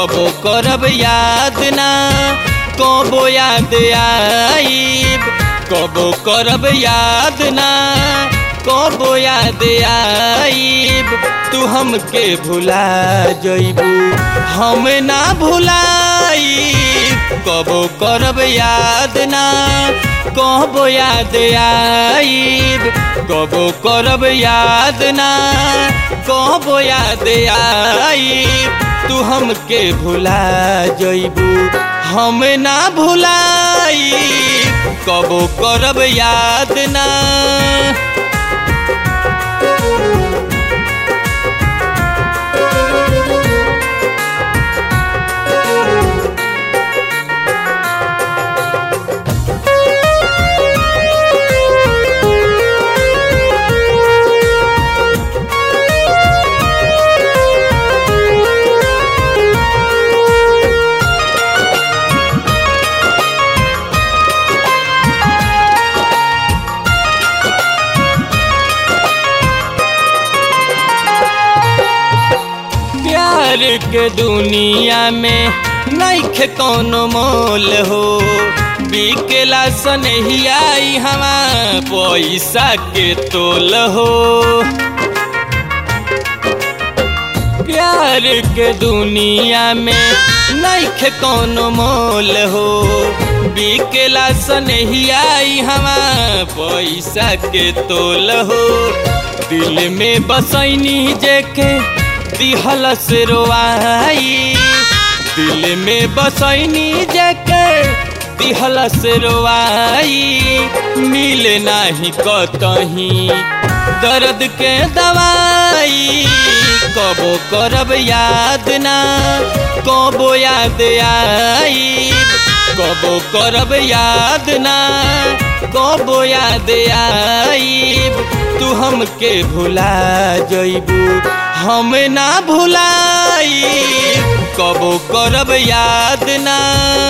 कबो करब याद ना कबो याद आईब, कबो करब याद ना कबो याद आईब। तू हमके भुला जइबू हम ना भुलाईब, कबो करब याद ना कबो याद आईब, कबो करब याद ना कबो याद आईब। तू हमके भुला जइबू हम ना भुलाईब, कबो करब याद ना। प्यार के दुनिया में नइखे कौनो मोल हो, बिकेला सनहिया हवा पैसा के तोल हो। प्यार के दुनिया में नइखे कौनो मोल हो, बिकेला सनहिया हवा पैसा के तोल हो। दिल में बसैनी जेके दिहल से रोआई, दिल में बसैनी जेके दिहल से रोआई। मिले नाही कतहीं दर्द के दवाई, कबो करब याद ना कबो याद आईब, कबो करब याद ना कबो याद आईब। तू हमके भुला जइबू हम ना भुलाईब, कबो करब याद ना।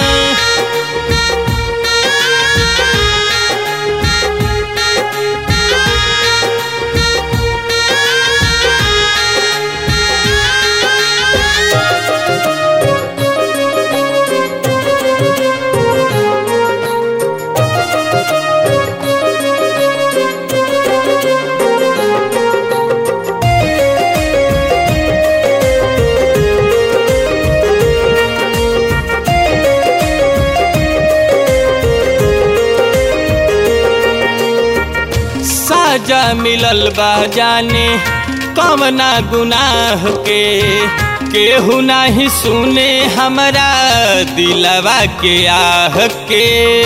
साजा मिलल बा जाने कवना गुनाह के, केहू नाही सुने हमरा दिलवा के आह के।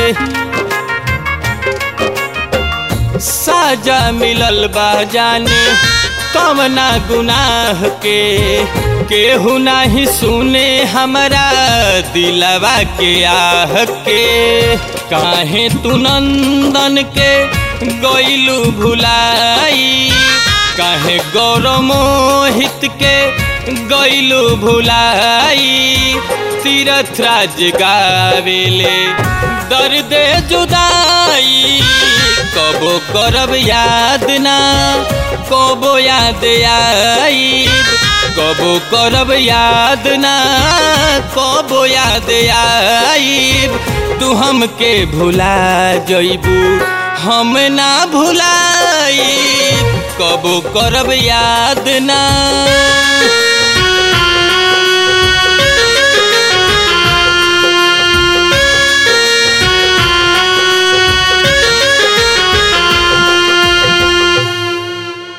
साजा मिलल बा जाने कवना गुनाह के, केहू नाही सुने हमरा दिलवा के आह के। काहे तू नंदन के गइलू भुलाई, काहे गौरव मोहित के गइलू भुलाई। तीरथ राज गावेले दर्द जुदाई, कबो करब याद ना कबो याद आईब, कबो करब याद ना कबो याद आईब। तू हमके भुला जइबू हम ना भुलाईब, कबो करब याद ना।